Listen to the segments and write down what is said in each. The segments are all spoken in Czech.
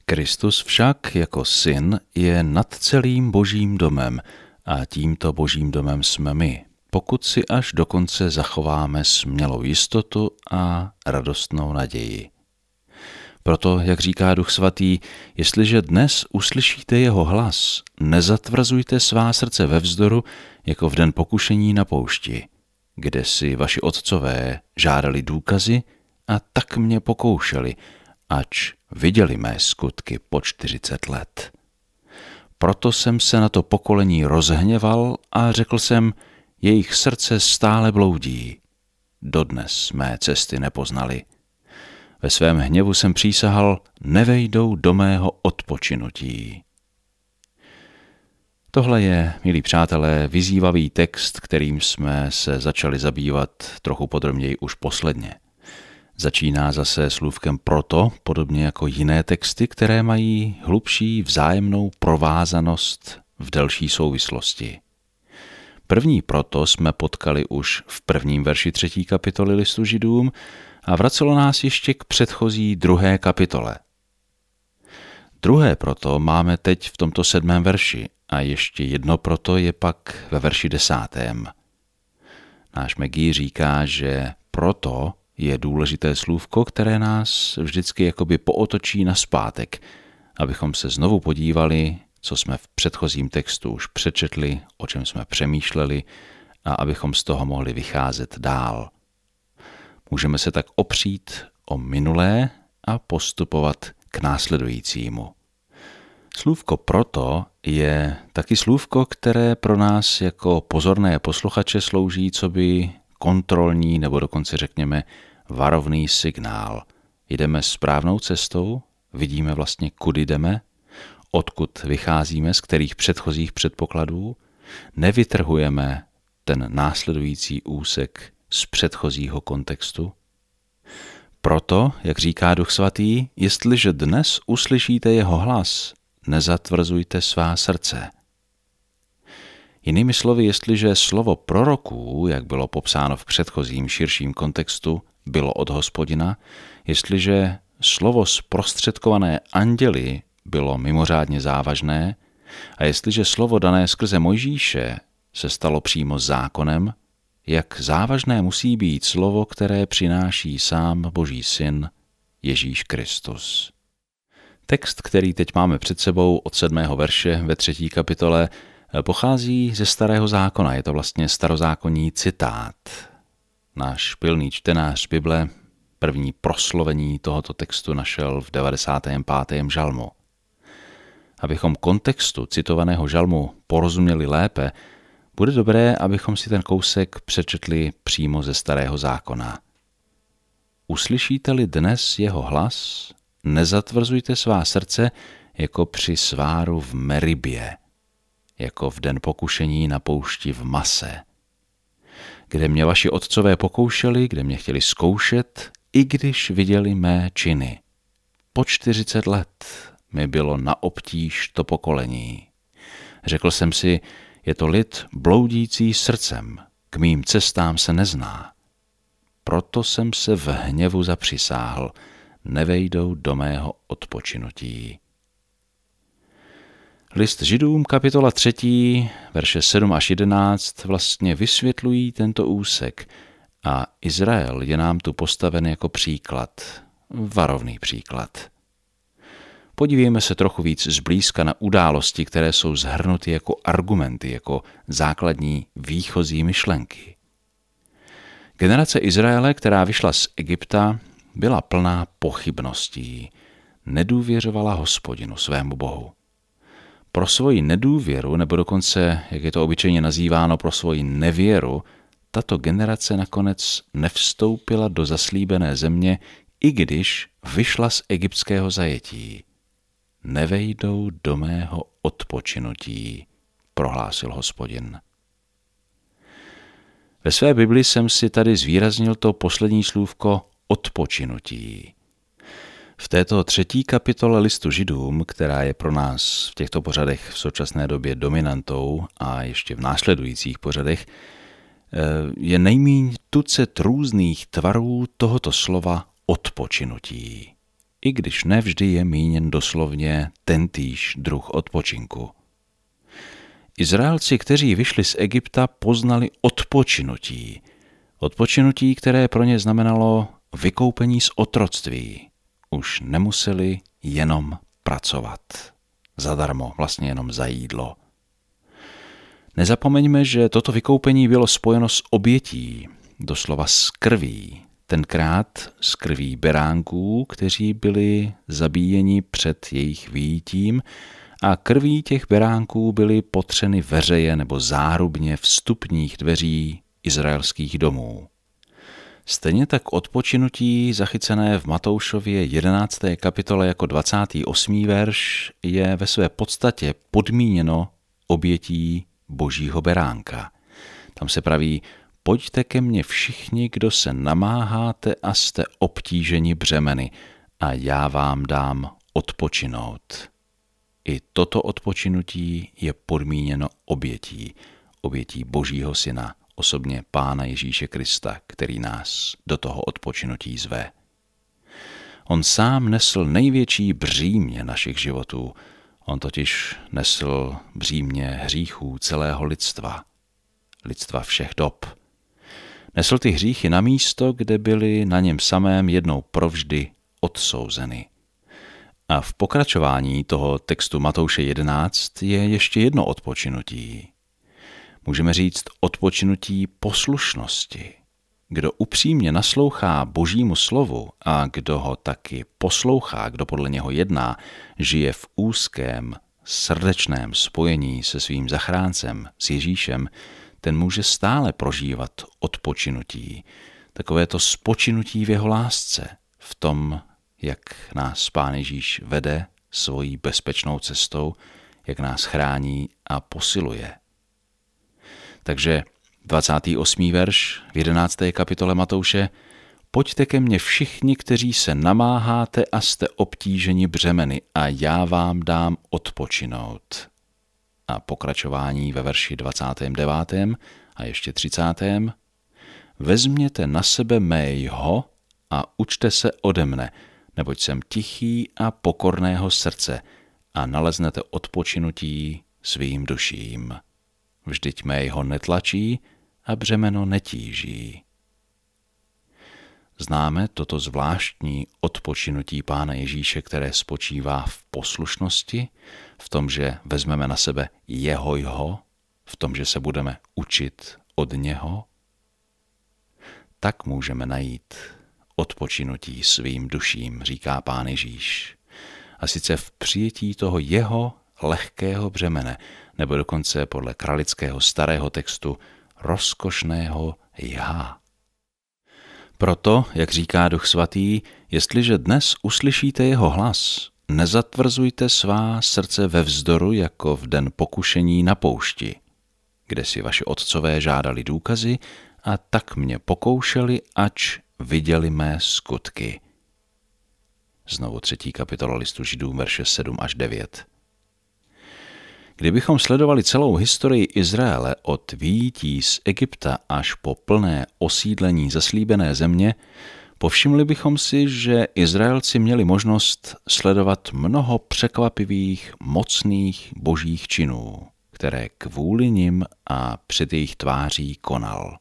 Kristus však jako syn je nad celým božím domem a tímto božím domem jsme my, pokud si až do konce zachováme smělou jistotu a radostnou naději. Proto, jak říká Duch Svatý, jestliže dnes uslyšíte jeho hlas, nezatvrzujte svá srdce ve vzdoru, jako v den pokušení na poušti, kde si vaši otcové žádali důkazy a tak mě pokoušeli, ač viděli mé skutky po 40 let. Proto jsem se na to pokolení rozhněval a řekl jsem, jejich srdce stále bloudí. Dodnes mé cesty nepoznali. Ve svém hněvu jsem přísahal, nevejdou do mého odpočinutí. Tohle je, milí přátelé, vyzývavý text, kterým jsme se začali zabývat trochu podrobněji už posledně. Začíná zase slůvkem proto, podobně jako jiné texty, které mají hlubší vzájemnou provázanost v delší souvislosti. První proto jsme potkali už v 1. verši 3. kapitoly listu Židům a vracelo nás ještě k předchozí 2. kapitole. Druhé proto máme teď v tomto 7. verši a ještě jedno proto je pak ve verši 10. Náš Megí říká, že proto je důležité slůvko, které nás vždycky jakoby pootočí nazpátek, abychom se znovu podívali, co jsme v předchozím textu už přečetli, o čem jsme přemýšleli a abychom z toho mohli vycházet dál. Můžeme se tak opřít o minulé a postupovat k následujícímu. Slůvko proto je taky slůvko, které pro nás jako pozorné posluchače slouží coby kontrolní nebo dokonce řekněme varovný signál. Jdeme správnou cestou, vidíme vlastně, kudy jdeme, odkud vycházíme, z kterých předchozích předpokladů, nevytrhujeme ten následující úsek z předchozího kontextu. Proto, jak říká Duch Svatý, jestliže dnes uslyšíte jeho hlas, nezatvrzujte svá srdce. Jinými slovy, jestliže slovo proroků, jak bylo popsáno v předchozím širším kontextu, bylo od Hospodina, jestliže slovo zprostředkované anděli bylo mimořádně závažné a jestliže slovo dané skrze Mojžíše se stalo přímo zákonem, jak závažné musí být slovo, které přináší sám Boží syn Ježíš Kristus. Text, který teď máme před sebou od 7. verše ve 3. kapitole, pochází ze Starého zákona, je to vlastně starozákonní citát. Náš pilný čtenář Bible první proslovení tohoto textu našel v 95. žalmu. Abychom kontextu citovaného žalmu porozuměli lépe, bude dobré, abychom si ten kousek přečetli přímo ze Starého zákona. Uslyšíte-li dnes jeho hlas, nezatvrzujte svá srdce jako při sváru v Meribě, jako v den pokušení na poušti v Mase, kde mě vaši otcové pokoušeli, kde mě chtěli zkoušet, i když viděli mé činy. Po 40 let mi bylo na obtíž to pokolení. Řekl jsem si, je to lid bloudící srdcem, k mým cestám se nezná. Proto jsem se v hněvu zapřisáhl, nevejdou do mého odpočinutí. List Židům, kapitola 3, verše 7 až 11 vlastně vysvětlují tento úsek a Izrael je nám tu postaven jako příklad, varovný příklad. Podívejme se trochu víc zblízka na události, které jsou shrnuty jako argumenty, jako základní výchozí myšlenky. Generace Izraele, která vyšla z Egypta, byla plná pochybností, nedůvěřovala Hospodinu, svému Bohu. Pro svoji nedůvěru, nebo dokonce, jak je to obyčejně nazýváno, pro svoji nevěru, tato generace nakonec nevstoupila do zaslíbené země, i když vyšla z egyptského zajetí. Nevejdou do mého odpočinutí, prohlásil Hospodin. Ve své Bibli jsem si tady zvýraznil to poslední slůvko odpočinutí. V této 3. kapitole listu Židům, která je pro nás v těchto pořadech v současné době dominantou a ještě v následujících pořadech, je nejméně tucet různých tvarů tohoto slova odpočinutí. i když nevždy je míněn doslovně tentýž druh odpočinku. Izraelci, kteří vyšli z Egypta, poznali odpočinutí. Odpočinutí, které pro ně znamenalo vykoupení z otroctví. Už nemuseli jenom pracovat. Zadarmo, vlastně jenom za jídlo. Nezapomeňme, že toto vykoupení bylo spojeno s obětí, doslova s krví. Tenkrát z krví beránků, kteří byli zabíjeni před jejich vyjítím, a krví těch beránků byly potřeny veřeje nebo zárubně vstupních dveří izraelských domů. Stejně tak odpočinutí zachycené v Matoušově 11. kapitole jako 28. verš je ve své podstatě podmíněno obětí Božího beránka. Tam se praví: pojďte ke mně všichni, kdo se namáháte a jste obtíženi břemeny, a já vám dám odpočinout. I toto odpočinutí je podmíněno obětí Božího Syna, osobně Pána Ježíše Krista, který nás do toho odpočinutí zve. On sám nesl největší břímě našich životů. On totiž nesl břímě hříchů celého lidstva všech dob. Nesl ty hříchy na místo, kde byly na něm samém jednou provždy odsouzeny. A v pokračování toho textu Matouše 11 je ještě jedno odpočinutí. Můžeme říct odpočinutí poslušnosti. Kdo upřímně naslouchá Božímu slovu a kdo ho taky poslouchá, kdo podle něho jedná, žije v úzkém, srdečném spojení se svým zachráncem, s Ježíšem, ten může stále prožívat odpočinutí, takovéto spočinutí v jeho lásce, v tom, jak nás Pán Ježíš vede svojí bezpečnou cestou, jak nás chrání a posiluje. Takže 28. verš v 11. kapitole Matouše: pojďte ke mně všichni, kteří se namáháte a jste obtíženi břemeny, a já vám dám odpočinout. A pokračování ve verši 29. a ještě 30. Vezměte na sebe mého a učte se ode mne, neboť jsem tichý a pokorného srdce, a naleznete odpočinutí svým duším. Vždyť mého netlačí a břemeno netíží. Známe toto zvláštní odpočinutí Pána Ježíše, které spočívá v poslušnosti, v tom, že vezmeme na sebe jeho, v tom, že se budeme učit od něho. Tak můžeme najít odpočinutí svým duším, říká Pán Ježíš. A sice v přijetí toho jeho lehkého břemene, nebo dokonce podle kralického starého textu rozkošného já. Proto, jak říká Duch Svatý, jestliže dnes uslyšíte jeho hlas, nezatvrzujte svá srdce ve vzdoru jako v den pokušení na poušti, kde si vaši otcové žádali důkazy a tak mě pokoušeli, ač viděli mé skutky. Znovu 3. kapitola listu Židům, verše 7 až 9. Kdybychom sledovali celou historii Izraele od vyjití z Egypta až po plné osídlení zaslíbené země, povšimli bychom si, že Izraelci měli možnost sledovat mnoho překvapivých, mocných božích činů, které kvůli nim a před jejich tváří konal.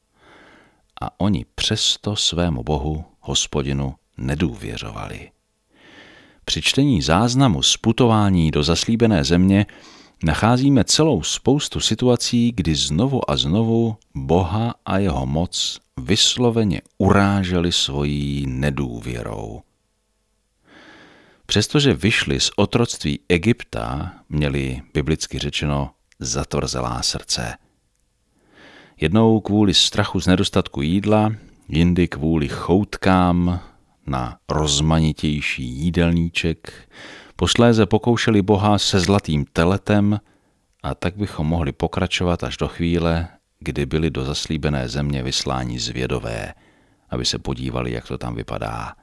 A oni přesto svému Bohu, Hospodinu, nedůvěřovali. Při čtení záznamu z putování do zaslíbené země nacházíme celou spoustu situací, kdy znovu a znovu Boha a jeho moc vysloveně uráželi svojí nedůvěrou. Přestože vyšli z otroctví Egypta, měli biblicky řečeno zatvrzelá srdce. Jednou kvůli strachu z nedostatku jídla, jindy kvůli choutkám na rozmanitější jídelníček, posléze pokoušeli Boha se zlatým teletem, a tak bychom mohli pokračovat až do chvíle, kdy byli do zaslíbené země vysláni zvědové, aby se podívali, jak to tam vypadá.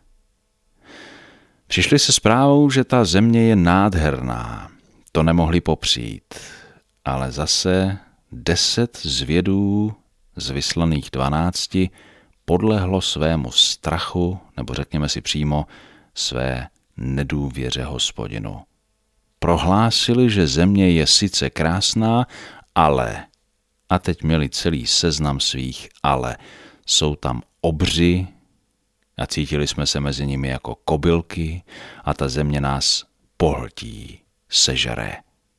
Přišli se zprávou, že ta země je nádherná. To nemohli popřít, ale zase 10 zvědů z vyslaných 12 podlehlo svému strachu, nebo řekněme si přímo, své nedůvěře Hospodinu. Prohlásili, že země je sice krásná, ale, a teď měli celý seznam svých ale, jsou tam obři a cítili jsme se mezi nimi jako kobylky a ta země nás pohltí, sežere.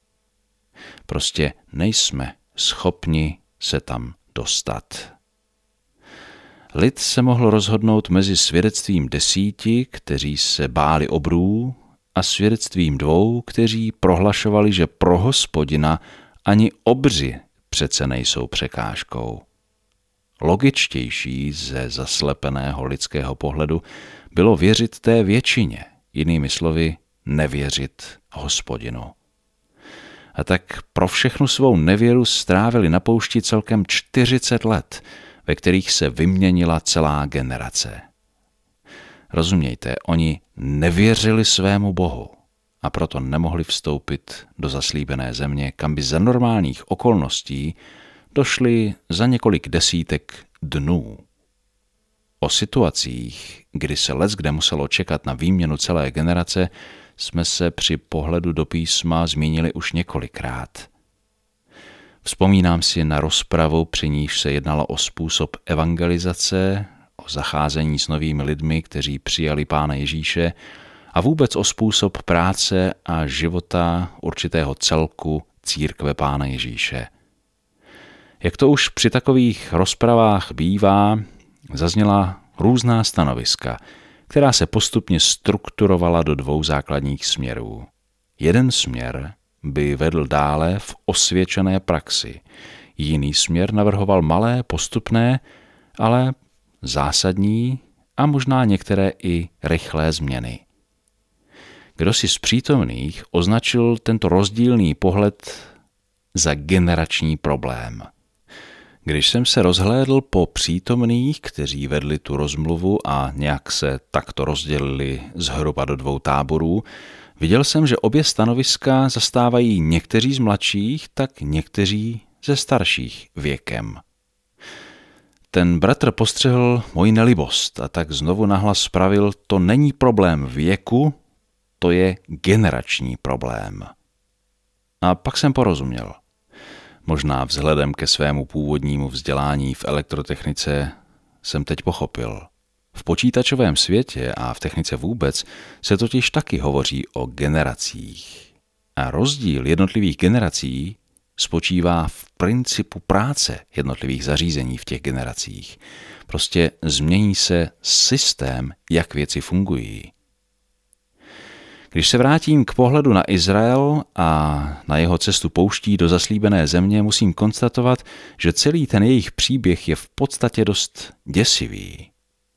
Prostě nejsme schopni se tam dostat. Lid se mohl rozhodnout mezi svědectvím 10, kteří se báli obrů, a svědectvím 2, kteří prohlašovali, že pro Hospodina ani obři přece nejsou překážkou. Logičtější ze zaslepeného lidského pohledu bylo věřit té většině, jinými slovy nevěřit Hospodinu. A tak pro všechnu svou nevěru strávili na poušti celkem 40 let, ve kterých se vyměnila celá generace. Rozumějte, oni nevěřili svému Bohu a proto nemohli vstoupit do zaslíbené země, kam by za normálních okolností došli za několik desítek dnů. O situacích, kdy se leckde muselo čekat na výměnu celé generace, jsme se při pohledu do písma zmínili už několikrát. Vzpomínám si na rozpravu, při níž se jednalo o způsob evangelizace, o zacházení s novými lidmi, kteří přijali Pána Ježíše, a vůbec o způsob práce a života určitého celku církve Pána Ježíše. Jak to už při takových rozpravách bývá, zazněla různá stanoviska, která se postupně strukturovala do 2 základních směrů. Jeden směr by vedl dále v osvědčené praxi, jiný směr navrhoval malé, postupné, ale zásadní a možná některé i rychlé změny. Kdo si z přítomných označil tento rozdílný pohled za generační problém. Když jsem se rozhlédl po přítomných, kteří vedli tu rozmluvu a nějak se takto rozdělili zhruba do 2 táborů, viděl jsem, že obě stanoviska zastávají někteří z mladších, tak někteří ze starších věkem. Ten bratr postřehl moji nelibost a tak znovu nahlas pravil, to není problém věku, to je generační problém. A pak jsem porozuměl. Možná vzhledem ke svému původnímu vzdělání v elektrotechnice jsem teď pochopil. V počítačovém světě a v technice vůbec se totiž taky hovoří o generacích. A rozdíl jednotlivých generací spočívá v principu práce jednotlivých zařízení v těch generacích. Prostě změní se systém, jak věci fungují. Když se vrátím k pohledu na Izrael a na jeho cestu pouští do zaslíbené země, musím konstatovat, že celý ten jejich příběh je v podstatě dost děsivý.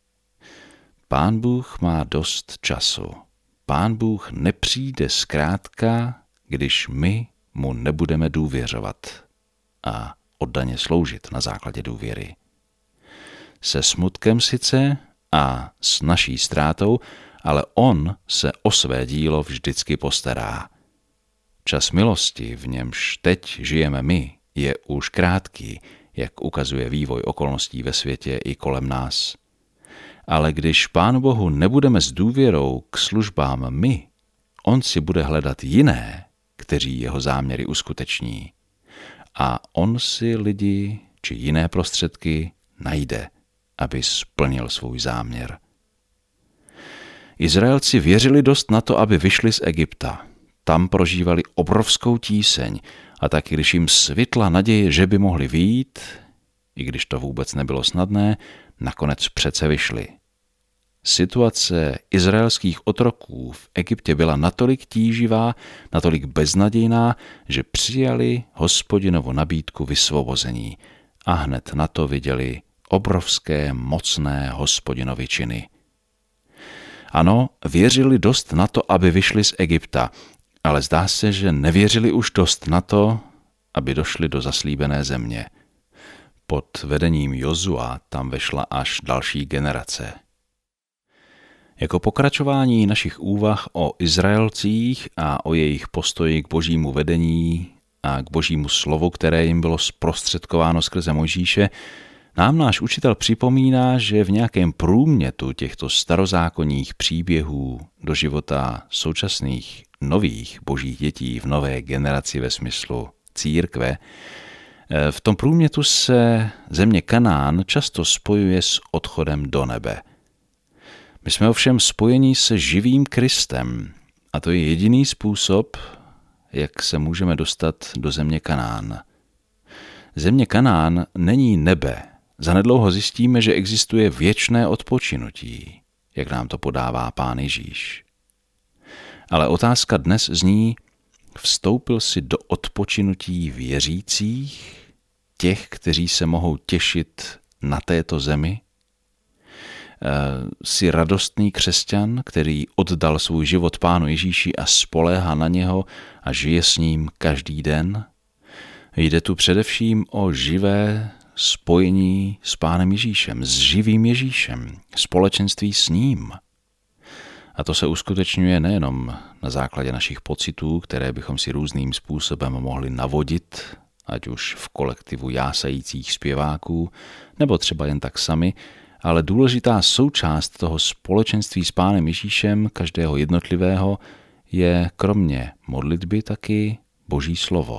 Pán Bůh má dost času. Pán Bůh nepřijde zkrátka, když my mu nebudeme důvěřovat a oddaně sloužit na základě důvěry. Se smutkem sice a s naší ztrátou, ale on se o své dílo vždycky postará. Čas milosti, v němž teď žijeme my, je už krátký, jak ukazuje vývoj okolností ve světě i kolem nás. Ale když Pánu Bohu nebudeme s důvěrou k službám my, on si bude hledat jiné, kteří jeho záměry uskuteční. A on si lidi či jiné prostředky najde, aby splnil svůj záměr. Izraelci věřili dost na to, aby vyšli z Egypta. Tam prožívali obrovskou tíseň a tak, když jim svitla naděje, že by mohli vyjít, i když to vůbec nebylo snadné, nakonec přece vyšli. Situace izraelských otroků v Egyptě byla natolik tíživá, natolik beznadějná, že přijali Hospodinovu nabídku vysvobození a hned na to viděli obrovské, mocné Hospodinovy činy. Ano, věřili dost na to, aby vyšli z Egypta, ale zdá se, že nevěřili už dost na to, aby došli do zaslíbené země. Pod vedením Jozua tam vešla až další generace. Jako pokračování našich úvah o Izraelcích a o jejich postoji k božímu vedení a k božímu slovu, které jim bylo zprostředkováno skrze Mojžíše, Nám náš učitel připomíná, že v nějakém průmětu těchto starozákonních příběhů do života současných nových božích dětí v nové generaci ve smyslu církve, v tom průmětu se země Kanán často spojuje s odchodem do nebe. My jsme ovšem spojení se živým Kristem a to je jediný způsob, jak se můžeme dostat do země Kanán. Země Kanán není nebe. Zanedlouho zjistíme, že existuje věčné odpočinutí, jak nám to podává Pán Ježíš. Ale otázka dnes zní, vstoupil jsi do odpočinutí věřících, těch, kteří se mohou těšit na této zemi? Jsi radostný křesťan, který oddal svůj život Pánu Ježíši a spoléhá na něho a žije s ním každý den? Jde tu především o živé spojení s Pánem Ježíšem, s živým Ježíšem, společenství s ním. A to se uskutečňuje nejenom na základě našich pocitů, které bychom si různým způsobem mohli navodit, ať už v kolektivu jásajících zpěváků, nebo třeba jen tak sami, ale důležitá součást toho společenství s Pánem Ježíšem, každého jednotlivého, je kromě modlitby taky Boží slovo.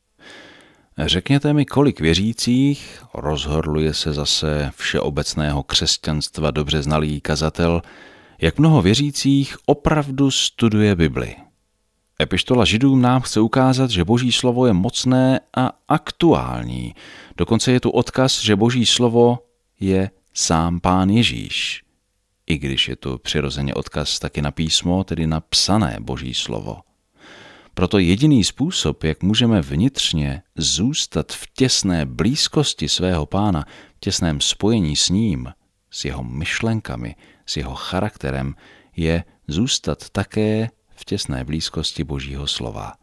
Řekněte mi, kolik věřících, rozhorluje se zase všeobecného křesťanstva dobře znalý kazatel, jak mnoho věřících opravdu studuje Bibli. Epištola Židům nám chce ukázat, že Boží slovo je mocné a aktuální. Dokonce je tu odkaz, že Boží slovo je sám Pán Ježíš. I když je tu přirozeně odkaz taky na písmo, tedy na psané Boží slovo. Proto jediný způsob, jak můžeme vnitřně zůstat v těsné blízkosti svého Pána, v těsném spojení s ním, s jeho myšlenkami, s jeho charakterem, je zůstat také v těsné blízkosti Božího slova.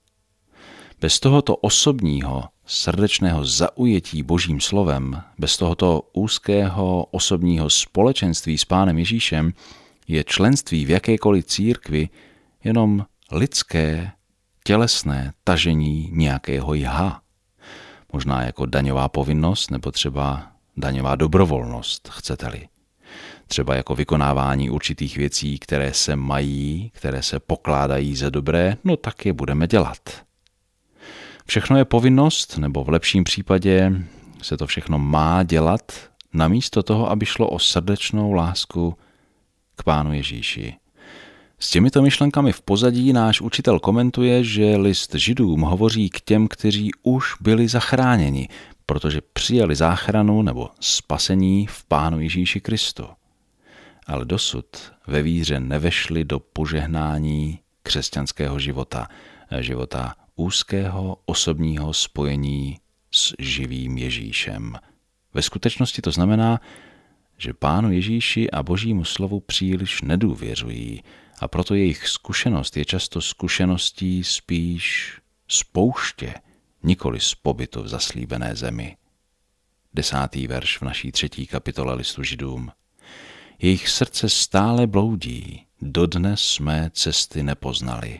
Bez tohoto osobního, srdečného zaujetí Božím slovem, bez tohoto úzkého osobního společenství s Pánem Ježíšem je členství v jakékoliv církvi jenom lidské, tělesné tažení nějakého jha. Možná jako daňová povinnost nebo třeba daňová dobrovolnost, chcete-li. Třeba jako vykonávání určitých věcí, které se mají, které se pokládají za dobré, no tak je budeme dělat. Všechno je povinnost, nebo v lepším případě se to všechno má dělat, namísto toho, aby šlo o srdečnou lásku k Pánu Ježíši. S těmito myšlenkami v pozadí náš učitel komentuje, že list Židům hovoří k těm, kteří už byli zachráněni, protože přijali záchranu nebo spasení v Pánu Ježíši Kristu. Ale dosud ve víře nevešli do požehnání křesťanského života, života úzkého osobního spojení s živým Ježíšem. Ve skutečnosti to znamená, že Pánu Ježíši a Božímu slovu příliš nedůvěřují a proto jejich zkušenost je často zkušeností spíš z pouště, nikoli z pobytu v zaslíbené zemi. 10. verš v naší 3. kapitole listu Židům. Jejich srdce stále bloudí, dodnes mé cesty nepoznali.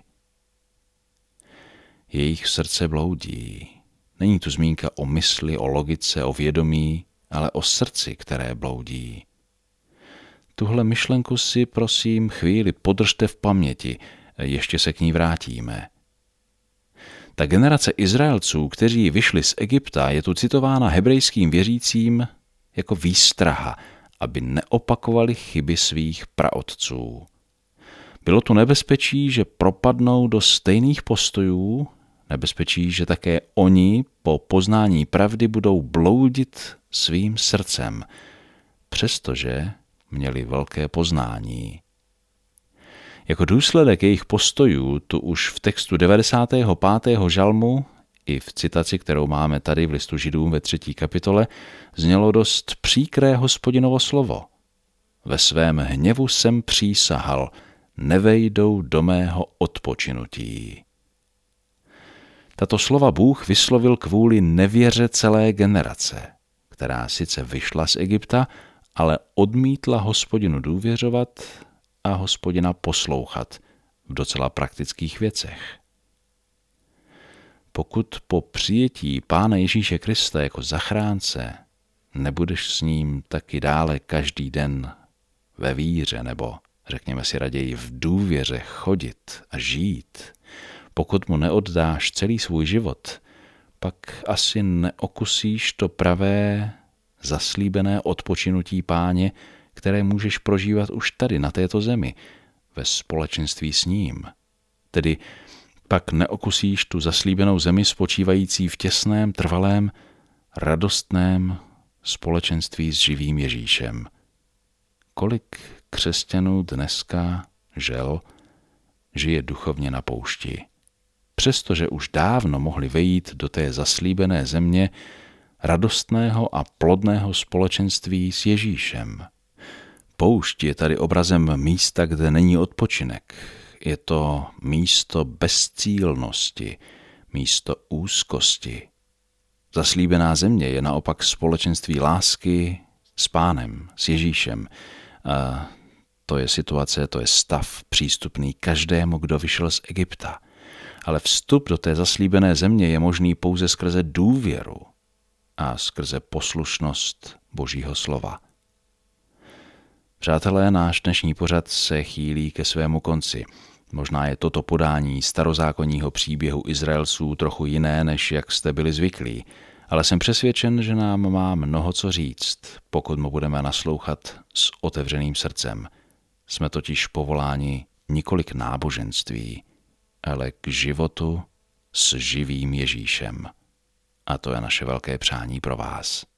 Jejich srdce bloudí. Není tu zmínka o mysli, o logice, o vědomí, ale o srdci, které bloudí. Tuhle myšlenku si, prosím, chvíli podržte v paměti, ještě se k ní vrátíme. Ta generace Izraelců, kteří vyšli z Egypta, je tu citována hebrejským věřícím jako výstraha, aby neopakovali chyby svých praotců. Bylo tu nebezpečí, že propadnou do stejných postojů, nebezpečí, že také oni po poznání pravdy budou bloudit svým srdcem, přestože měli velké poznání. Jako důsledek jejich postojů tu už v textu 95. žalmu i v citaci, kterou máme tady v listu Židům ve 3. kapitole, znělo dost příkré Hospodinovo slovo. Ve svém hněvu jsem přísahal, nevejdou do mého odpočinutí. Tato slova Bůh vyslovil kvůli nevěře celé generace, která sice vyšla z Egypta, ale odmítla Hospodinu důvěřovat a Hospodina poslouchat v docela praktických věcech. Pokud po přijetí Pána Ježíše Krista jako zachránce nebudeš s ním taky dále každý den ve víře, nebo řekněme si raději v důvěře chodit a žít, pokud mu neoddáš celý svůj život, pak asi neokusíš to pravé, zaslíbené odpočinutí Páně, které můžeš prožívat už tady, na této zemi, ve společenství s ním. Tedy pak neokusíš tu zaslíbenou zemi spočívající v těsném, trvalém, radostném společenství s živým Ježíšem. Kolik křesťanů dneska, žel, žije duchovně na poušti, přestože už dávno mohli vejít do té zaslíbené země radostného a plodného společenství s Ježíšem. Poušť je tady obrazem místa, kde není odpočinek. Je to místo bezcílnosti, místo úzkosti. Zaslíbená země je naopak společenství lásky s Pánem, s Ježíšem. A to je situace, to je stav přístupný každému, kdo vyšel z Egypta. Ale vstup do té zaslíbené země je možný pouze skrze důvěru a skrze poslušnost Božího slova. Přátelé, náš dnešní pořad se chýlí ke svému konci. Možná je toto podání starozákonního příběhu Izraelců trochu jiné, než jak jste byli zvyklí, ale jsem přesvědčen, že nám má mnoho co říct, pokud mu budeme naslouchat s otevřeným srdcem. Jsme totiž povoláni nikoli k náboženství, ale k životu s živým Ježíšem. A to je naše velké přání pro vás.